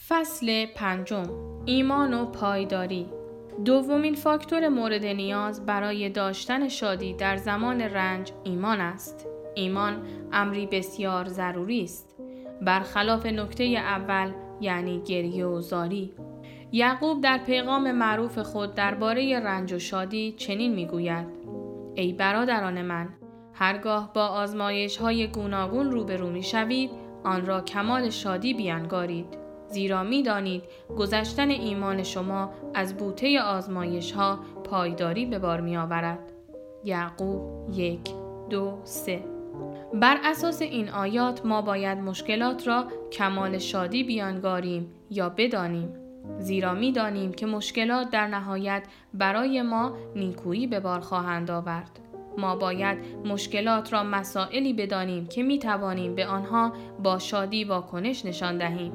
فصل 5. ایمان و پایداری. دومین فاکتور مورد نیاز برای داشتن شادی در زمان رنج ایمان است. ایمان امری بسیار ضروری است. برخلاف نکته اول یعنی گریه و زاری. یعقوب در پیغام معروف خود درباره رنج و شادی چنین میگوید: ای برادران من، هرگاه با آزمایش‌های گوناگون روبرو می‌شوید، آن را کمال شادی بیانگارید. زیرا می‌دانید گذشتن ایمان شما از بوته آزمایش‌ها پایداری به بار می‌آورد. یعقوب 1:2-3. بر اساس این آیات ما باید مشکلات را کمال شادی بیانگاریم یا بدانیم. زیرا می‌دانیم که مشکلات در نهایت برای ما نیکویی به بار خواهند آورد. ما باید مشکلات را مسائلی بدانیم که می‌توانیم به آنها با شادی واکنش نشان دهیم.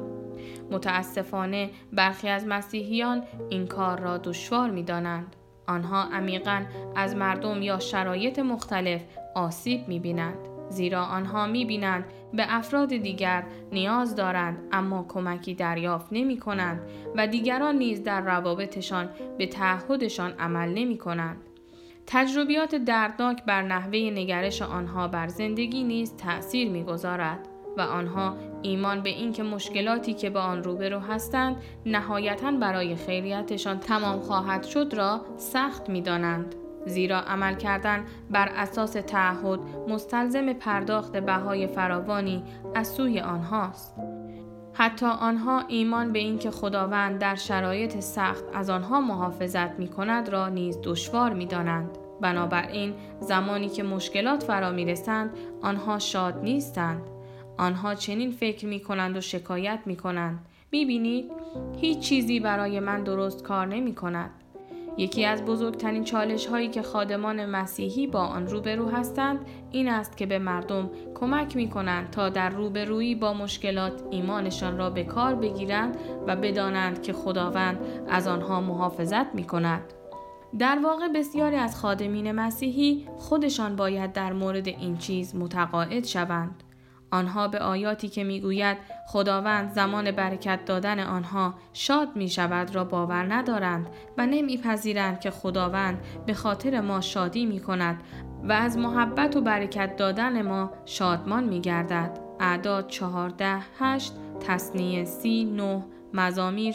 متاسفانه برخی از مسیحیان این کار را دشوار می‌دانند. آنها عمیقاً از مردم یا شرایط مختلف آسیب می‌بینند، زیرا آنها می‌بینند به افراد دیگر نیاز دارند اما کمکی دریافت نمی‌کنند و دیگران نیز در روابطشان به تعهدشان عمل نمی‌کنند. تجربیات دردناک بر نحوه نگرش آنها بر زندگی نیز تأثیر می‌گذارد و آنها ایمان به این که مشکلاتی که با آن روبرو هستند نهایتاً برای خیریتشان تمام خواهد شد را سخت می‌دانند. زیرا عمل کردن بر اساس تعهد مستلزم پرداخت بهای فراوانی از سوی آنهاست. حتی آنها ایمان به این که خداوند در شرایط سخت از آنها محافظت می‌کند را نیز دشوار می‌دانند. بنابراین زمانی که مشکلات فرا می‌رسند آنها شاد نیستند. آنها چنین فکر می‌کنند و شکایت می‌کنند: می‌بینید هیچ چیزی برای من درست کار نمی‌کند. یکی از بزرگترین چالش‌هایی که خادمان مسیحی با آن روبرو هستند این است که به مردم کمک می‌کنند تا در روبرویی با مشکلات ایمانشان را به کار بگیرند و بدانند که خداوند از آنها محافظت می‌کند. در واقع بسیاری از خادمین مسیحی خودشان باید در مورد این چیز متقاعد شوند. آنها به آیاتی که میگوید خداوند زمان برکت دادن آنها شاد می شود را باور ندارند و نمیپذیرند که خداوند به خاطر ما شادی می کند و از محبت و برکت دادن ما شادمان می گردد. اعداد 14:8، تثنیه 30:9، مزامیر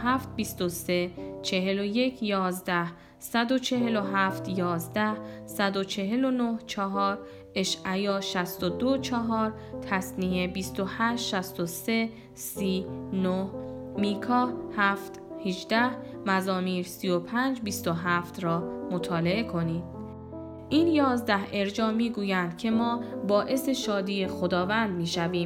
37:23، 41:11، 147:11، 149:4، اشعیا 62:4، تثنیه 28:63، 30:9، میکا 7:18، مزامیر 35:27 را مطالعه کنید. این 11 ارجاع میگویند که ما باعث شادی خداوند میشویم.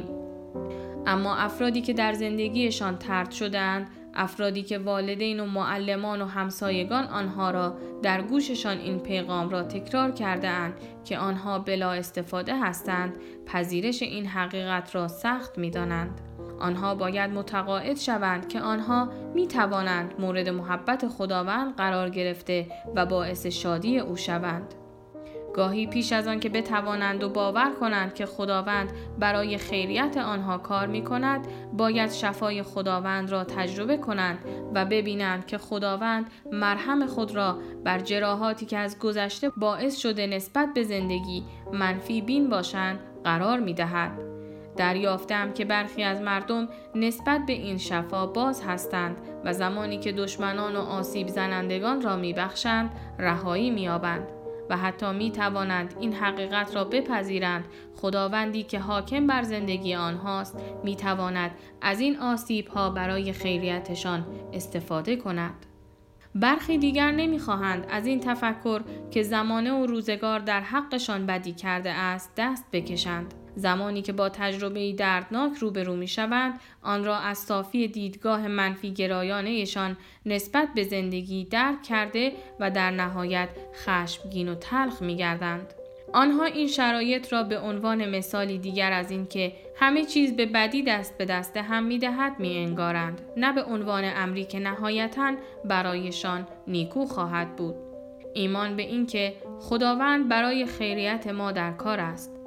اما افرادی که در زندگیشان طرد شده‌اند، افرادی که والدین و معلمان و همسایگان آنها را در گوششان این پیغام را تکرار کرده اند که آنها بلا استفاده هستند، پذیرش این حقیقت را سخت می دانند. آنها باید متقاعد شوند که آنها می توانند مورد محبت خداوند قرار گرفته و باعث شادی او شوند. گاهی پیش از آن که بتوانند و باور کنند که خداوند برای خیریت آنها کار می کند، باید شفای خداوند را تجربه کنند و ببینند که خداوند مرهم خود را بر جراحاتی که از گذشته باعث شده نسبت به زندگی منفی بین باشند قرار می دهد. دریافتم که برخی از مردم نسبت به این شفا باز هستند و زمانی که دشمنان و آسیب زنندگان را می بخشند رهایی می یابند. و حتی می توانند این حقیقت را بپذیرند خداوندی که حاکم بر زندگی آنهاست می تواند از این آسیب ها برای خیریتشان استفاده کند. برخی دیگر نمی خواهند از این تفکر که زمانه و روزگار در حقشان بدی کرده است دست بکشند. زمانی که با تجربه‌ای دردناک روبرو می‌شوند، آن را از صافی دیدگاه منفی گرایانه‌شان نسبت به زندگی درک کرده و در نهایت خشمگین و تلخ می‌گردند. آنها این شرایط را به عنوان مثالی دیگر از این که همه چیز به بدی دست به دست هم می‌دهد می‌انگارند، نه به عنوان امری که نهایتاً برایشان نیکو خواهد بود. ایمان به این که خداوند برای خیریت ما در کار است.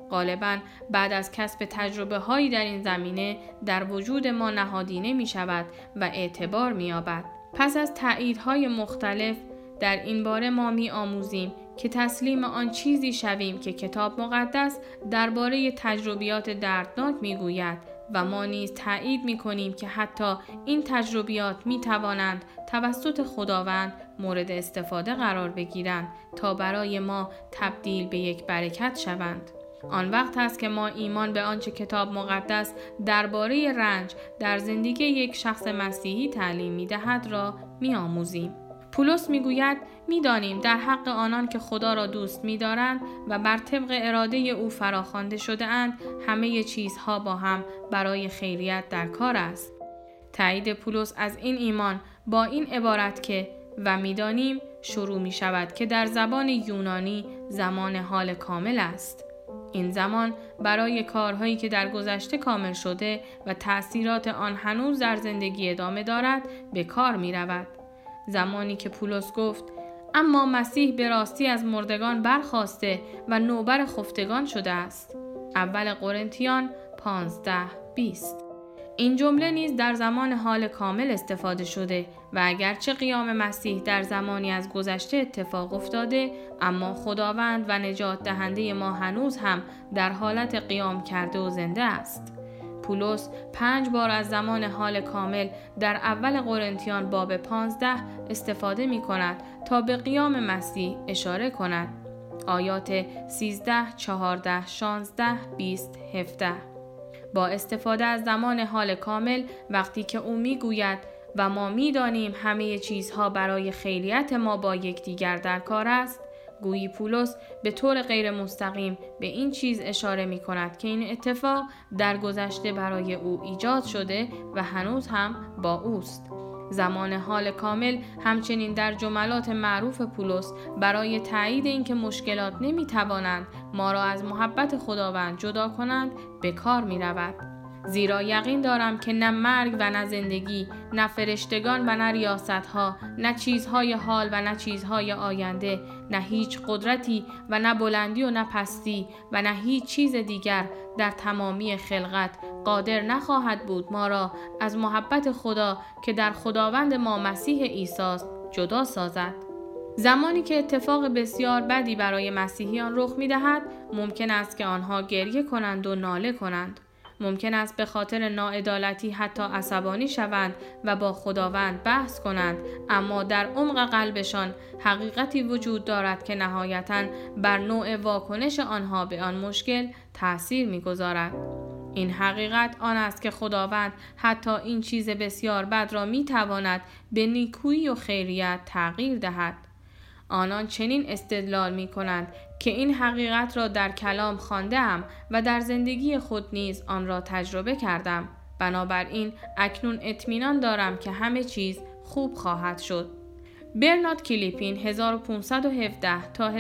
غالباً بعد از کسب تجربه هایی در این زمینه در وجود ما نهادینه می شود و اعتبار می یابد. پس از تأییدهای مختلف در این باره ما می آموزیم که تسلیم آن چیزی شویم که کتاب مقدس درباره تجربیات دردناک می گوید و ما نیز تأیید می کنیم که حتی این تجربیات می توانند توسط خداوند مورد استفاده قرار بگیرند تا برای ما تبدیل به یک برکت شوند. آن وقت است که ما ایمان به آنچه کتاب مقدس درباره رنج در زندگی یک شخص مسیحی تعلیم می دهد را می آموزیم. پولس می گوید می در حق آنان که خدا را دوست می دارند و بر طبق اراده او فراخوانده شده اند همه چیزها با هم برای خیریت در کار است. تایید پولس از این ایمان با این عبارت که و می شروع می شود که در زبان یونانی زمان حال کامل است. این زمان برای کارهایی که در گذشته کامل شده و تأثیرات آن هنوز در زندگی ادامه دارد به کار می رود. زمانی که پولس گفت اما مسیح به راستی از مردگان برخاسته و نوبر خفتگان شده است. اول قرنتیان 15:20. این جمله نیز در زمان حال کامل استفاده شده و اگرچه قیام مسیح در زمانی از گذشته اتفاق افتاده، اما خداوند و نجات دهنده ما هنوز هم در حالت قیام کرده و زنده است. پولس 5 بار از زمان حال کامل در اول قرنتیان باب 15 استفاده می کند تا به قیام مسیح اشاره کند. آیات 13, 14, 16, 20, 17. با استفاده از زمان حال کامل وقتی که او می گوید و ما می دانیم همه چیزها برای خیریت ما با یکدیگر در کار است، گویی پولس به طور غیر مستقیم به این چیز اشاره می کند که این اتفاق در گذشته برای او ایجاد شده و هنوز هم با اوست. زمان حال کامل همچنین در جملات معروف پولس برای تایید اینکه مشکلات نمی توانند ما را از محبت خداوند جدا کنند به کار می رود. زیرا یقین دارم که نه مرگ و نه زندگی، نه فرشتگان و نه ریاستها، نه چیزهای حال و نه چیزهای آینده، نه هیچ قدرتی و نه بلندی و نه پستی و نه هیچ چیز دیگر در تمامی خلقت قادر نخواهد بود ما را از محبت خدا که در خداوند ما مسیح عیسی است جدا سازد. زمانی که اتفاق بسیار بدی برای مسیحیان رخ می‌دهد، ممکن است که آنها گریه کنند و ناله کنند. ممکن است به خاطر ناعدالتی حتی عصبانی شوند و با خداوند بحث کنند، اما در عمق قلبشان حقیقتی وجود دارد که نهایتاً بر نوع واکنش آنها به آن مشکل تأثیر می‌گذارد. این حقیقت آن است که خداوند حتی این چیز بسیار بد را می‌تواند به نیکویی و خیریت تغییر دهد. آنان چنین استدلال می کنند که این حقیقت را در کلام خوانده‌ام و در زندگی خود نیز آن را تجربه کردم. بنابراین اکنون اطمینان دارم که همه چیز خوب خواهد شد. برنارد کلیپین 1517 تا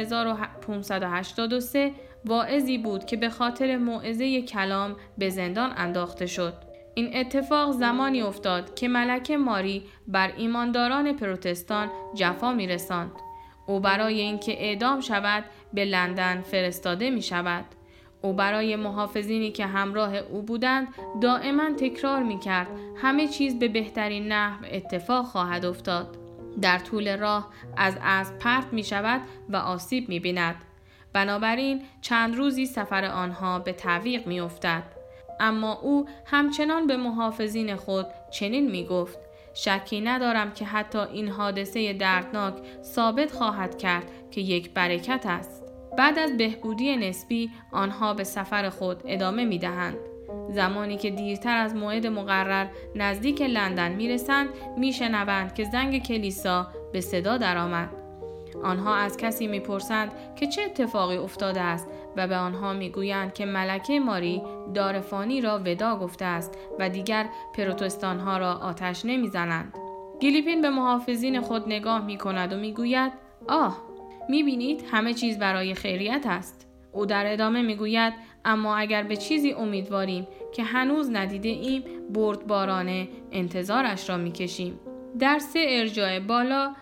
1583 واعظی بود که به خاطر موعظه کلام به زندان انداخته شد. این اتفاق زمانی افتاد که ملکه ماری بر ایمانداران پروتستان جفا می رساند. او برای اینکه اعدام شود به لندن فرستاده می شود. او برای محافظینی که همراه او بودند دائما تکرار می کرد همه چیز به بهترین نحو اتفاق خواهد افتاد. در طول راه از اسب پرت می شود و آسیب می بیند. بنابراین چند روزی سفر آنها به تعویق می افتد. اما او همچنان به محافظین خود چنین می گفت: شکی ندارم که حتی این حادثه دردناک ثابت خواهد کرد که یک برکت است. بعد از بهبودی نسبی آنها به سفر خود ادامه می دهند. زمانی که دیرتر از موعد مقرر نزدیک لندن می رسند می شنوند که زنگ کلیسا به صدا درآمد. آنها از کسی می پرسند که چه اتفاقی افتاده است و به آنها می گویند که ملکه ماری دارفانی را ودا گفته است و دیگر پروتستان ها را آتش نمی زنند. کلیپین به محافظین خود نگاه می کند و می گوید: می بینید همه چیز برای خیریت است. او در ادامه می گوید: اما اگر به چیزی امیدواریم که هنوز ندیده ایم، بردبارانه انتظارش را می کشیم. در 3 ارجاع بالا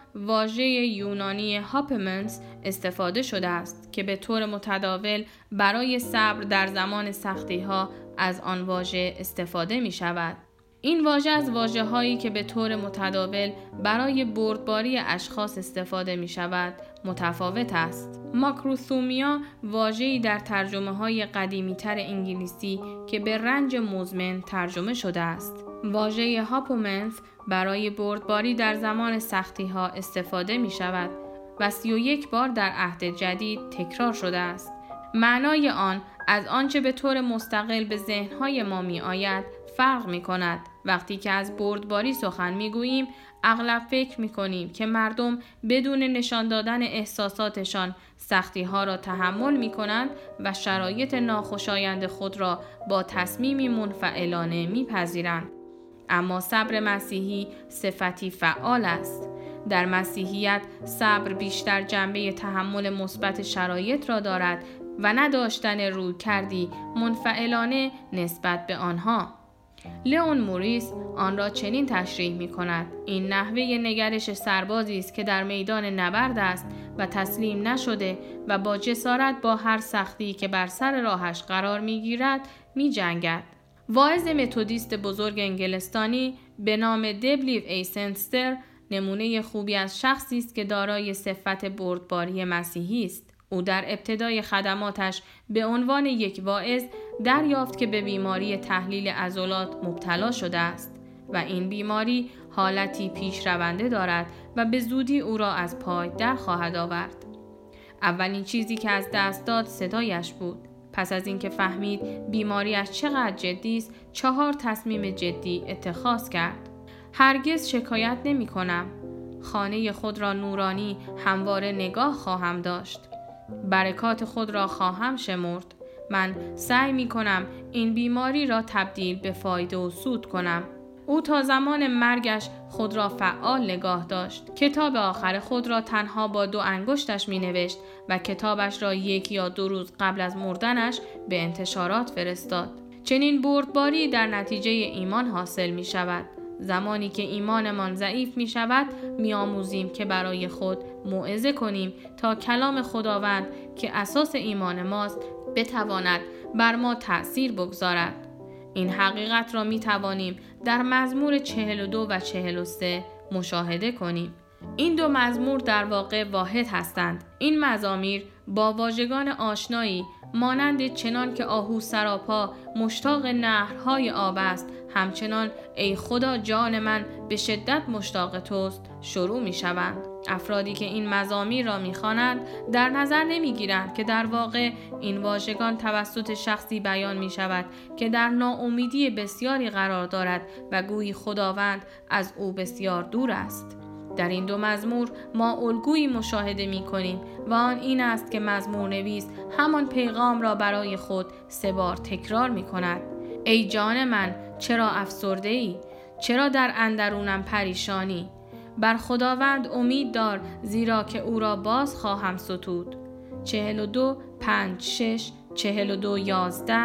واژه یونانی هاپمنس استفاده شده است که به طور متداول برای صبر در زمان سختی‌ها از آن واژه استفاده می شود. این واژه از واژه‌هایی که به طور متداول برای بردباری اشخاص استفاده می شود متفاوت است. ماکروثومیا واژه‌ای در ترجمه‌های قدیمی‌تر انگلیسی که به رنج مزمن ترجمه شده است. واژه هاپومنس برای بردباری در زمان سختی‌ها استفاده می شود و 31 بار در عهد جدید تکرار شده است. معنای آن از آنچه به طور مستقل به ذهن‌های ما می آید فرق می کند. وقتی که از بردباری سخن می گوییم اغلب فکر می کنیم که مردم بدون نشان دادن احساساتشان سختی‌ها را تحمل می کنند و شرایط ناخوشایند خود را با تصمیمی منفعلانه می پذیرند. اما صبر مسیحی صفتی فعال است. در مسیحیت صبر بیشتر جنبه تحمل مثبت شرایط را دارد و نداشتن رویکردی منفعلانه نسبت به آنها. لئون موریس آن را چنین تشریح می کند: این نحوه نگرش سربازی است که در میدان نبرد است و تسلیم نشده و با جسارت با هر سختی که بر سر راهش قرار می گیرد می جنگد. واعظ متودیست بزرگ انگلستانی به نام دبلیو ای سنستر نمونه خوبی از شخصی است که دارای صفت بردباری مسیحی است. او در ابتدای خدماتش به عنوان یک واعظ دریافت که به بیماری تحلیل عضلات مبتلا شده است و این بیماری حالتی پیشرونده دارد و به زودی او را از پای در خواهد آورد. اولین چیزی که از دست داد صدایش بود. پس از اینکه فهمید بیماریش چقدر جدی است، 4 تصمیم جدی اتخاذ کرد. هرگز شکایت نمی کنم. خانه خود را نورانی همواره نگاه خواهم داشت. برکات خود را خواهم شمرد. من سعی می کنم این بیماری را تبدیل به فایده و سود کنم. او تا زمان مرگش خود را فعال نگاه داشت. کتاب آخر خود را تنها با 2 انگشتش می نوشت و کتابش را 1 یا 2 روز قبل از مردنش به انتشارات فرستاد. چنین بردباری در نتیجه ایمان حاصل می شود. زمانی که ایمانمان ضعیف می شود می آموزیم که برای خود موعظه کنیم تا کلام خداوند که اساس ایمان ماست بتواند بر ما تأثیر بگذارد. این حقیقت را می توانیم در مزمور 42 و 43 مشاهده کنیم. این 2 مزمور در واقع واحد هستند. این مزامیر با واژگان آشنایی مانند چنان که آهو سراپا مشتاق نهرهای آب است، همچنان ای خدا جان من به شدت مشتاق توست شروع می شوند. افرادی که این مزامیر را می خوانند در نظر نمی گیرند که در واقع این واژگان توسط شخصی بیان می شود که در ناامیدی بسیاری قرار دارد و گویی خداوند از او بسیار دور است. در این 2 مزمور ما الگویی مشاهده می کنیم و آن این است که مزمور نویس همان پیغام را برای خود 3 بار تکرار می کند. ای جان من چرا افسرده ای؟ چرا در اندرونم پریشانی؟ بر خداوند امید دار زیرا که او را باز خواهم ستود. 42 5 6 42 11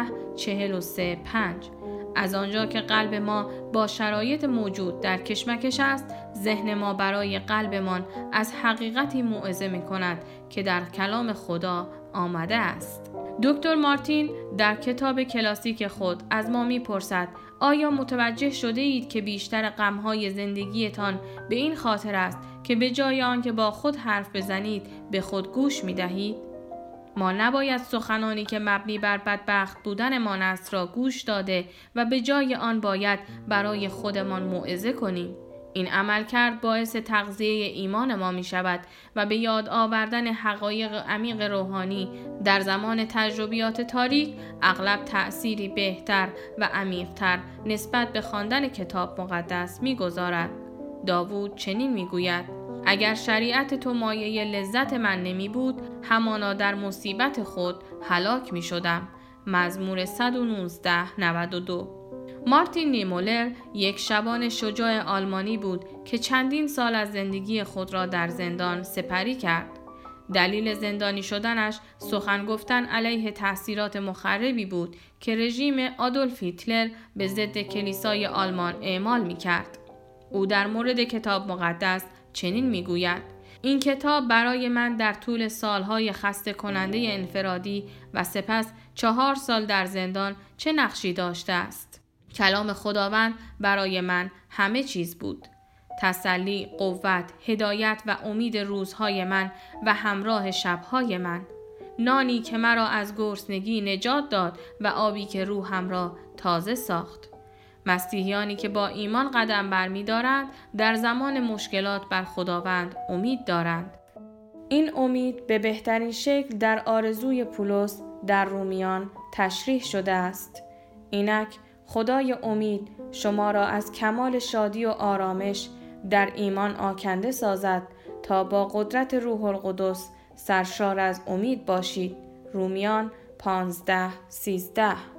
43 5. از آنجا که قلب ما با شرایط موجود در کشمکش است، ذهن ما برای قلبمان از حقیقتی موعظه می کند که در کلام خدا آمده است. دکتر مارتین در کتاب کلاسیک خود از ما می پرسد: آیا متوجه شده اید که بیشتر غم‌های زندگیتان به این خاطر است که به جای آنکه با خود حرف بزنید به خود گوش می دهید؟ ما نباید سخنانی که مبنی بر بدبخت بودنمان است را گوش داده و به جای آن باید برای خودمان موعظه کنیم. این عملکرد باعث تغذیه ایمان ما می شود و به یاد آوردن حقایق عمیق روحانی در زمان تجربیات تاریک اغلب تأثیری بهتر و عمیق‌تر نسبت به خواندن کتاب مقدس می گذارد. داوود چنین می گوید: اگر شریعت تو مایه لذت من نمی بود، همانا در مصیبت خود هلاک می شدم. مزمور 119:92. مارتین نیمولر یک شبان شجاع آلمانی بود که چندین سال از زندگی خود را در زندان سپری کرد. دلیل زندانی شدنش سخن گفتن علیه تأثیرات مخربی بود که رژیم آدولف هیتلر به ضد کلیسای آلمان اعمال می کرد. او در مورد کتاب مقدس چنین میگوید: این کتاب برای من در طول سالهای خسته کننده انفرادی و سپس 4 سال در زندان چه نقشی داشته است. کلام خداوند برای من همه چیز بود. تسلی، قوت، هدایت و امید روزهای من و همراه شبهای من. نانی که مرا از گرسنگی نجات داد و آبی که روحم را تازه ساخت. مسیحیانی که با ایمان قدم برمی‌دارند در زمان مشکلات بر خداوند امید دارند. این امید به بهترین شکل در آرزوی پولس در رومیان تشریح شده است. اینک خدای امید شما را از کمال شادی و آرامش در ایمان آکنده سازد تا با قدرت روح القدس سرشار از امید باشید. رومیان 15:13